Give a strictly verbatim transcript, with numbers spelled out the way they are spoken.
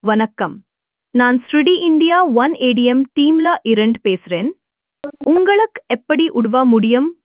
வணக்கம். நான் ஸ்ருடி India one ATM டீம்ல இருந்து பேசுறேன். உங்களுக்கு எப்படி உதவ முடியும்?